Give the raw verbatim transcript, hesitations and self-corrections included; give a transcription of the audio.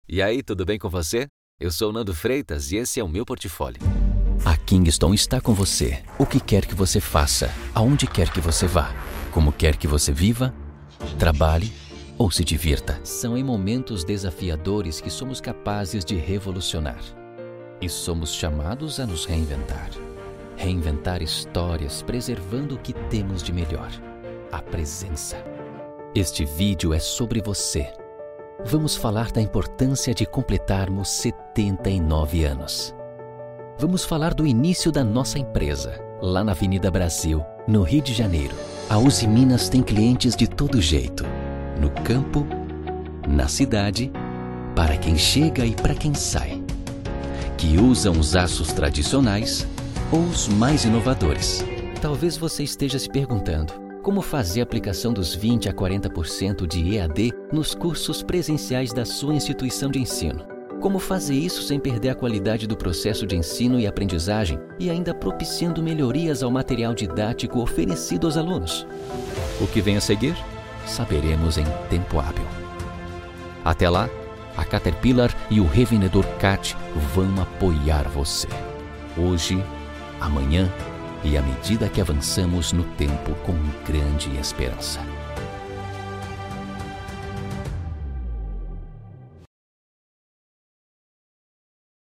E aí, tudo bem com você? Eu sou o Nando Freitas e esse é o meu portfólio. A Kingston está com você. O que quer que você faça, aonde quer que você vá, como quer que você viva, trabalhe ou se divirta. São em momentos desafiadores que somos capazes de revolucionar. E somos chamados a nos reinventar. Reinventar histórias, preservando o que temos de melhor. A presença. Este vídeo é sobre você. Vamos falar da importância de completarmos setenta e nove anos. Vamos falar do início da nossa empresa, lá na Avenida Brasil, no Rio de Janeiro. A Uzi Minas tem clientes de todo jeito. No campo, na cidade, para quem chega e para quem sai. Que usam os aços tradicionais ou os mais inovadores. Talvez você esteja se perguntando como fazer a aplicação dos vinte a quarenta por cento de E A D nos cursos presenciais da sua instituição de ensino. Como fazer isso sem perder a qualidade do processo de ensino e aprendizagem e ainda propiciando melhorias ao material didático oferecido aos alunos? O que vem a seguir? Saberemos em tempo hábil. Até lá, a Caterpillar e o revendedor C A T vão apoiar você. Hoje, amanhã e à medida que avançamos no tempo com grande esperança.